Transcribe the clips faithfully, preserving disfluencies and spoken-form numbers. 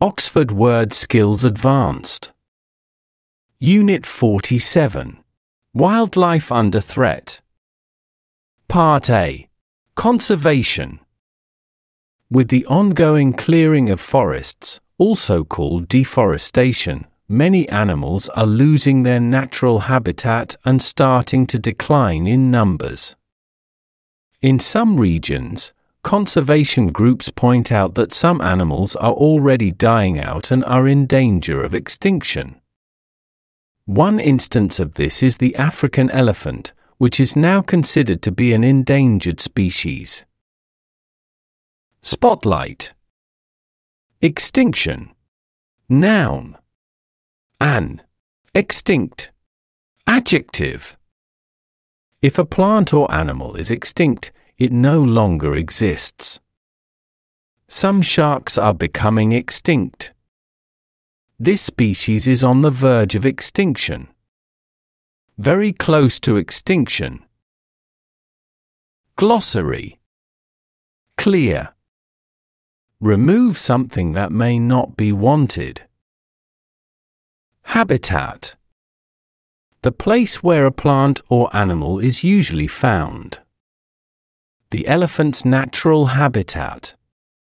Oxford Word Skills Advanced. Unit forty-seven. Wildlife Under Threat. Part A. Conservation. With the ongoing clearing of forests, also called deforestation, many animals are losing their natural habitat and starting to decline in numbers. In some regions, conservation groups point out that some animals are already dying out and are in danger of extinction. One instance of this is the African elephant, which is now considered to be an endangered species. Spotlight. Extinction. Noun. An. Extinct. Adjective. If a plant or animal is extinct, it no longer exists. Some sharks are becoming extinct. This species is on the verge of extinction. Very close to extinction. Glossary. Clear. Remove something that may not be wanted. Habitat. The place where a plant or animal is usually found. The elephant's natural habitat.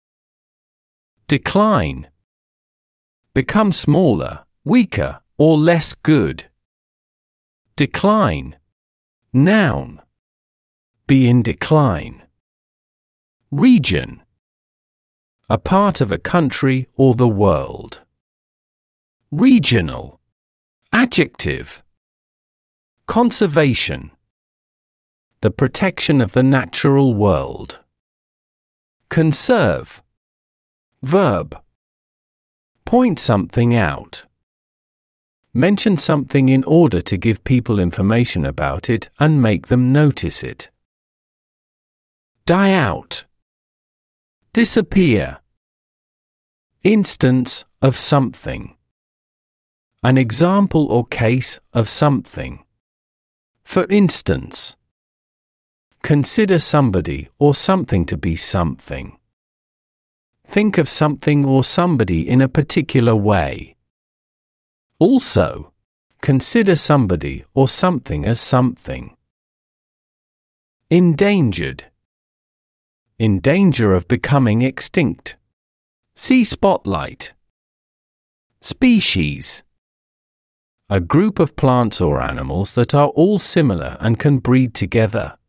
Decline. Become smaller, weaker, or less good. Decline. Noun. Be in decline. Region. A part of a country or the world. Regional. Adjective. Conservation. The protection of the natural world. Conserve. Verb. Point something out. Mention something in order to give people information about it and make them notice it. Die out. Disappear. Instance of something. An example or case of something. For instance. Consider somebody or something to be something. Think of something or somebody in a particular way. Also, consider somebody or something as something. Endangered. In danger of becoming extinct. See Spotlight. Species. A group of plants or animals that are all similar and can breed together.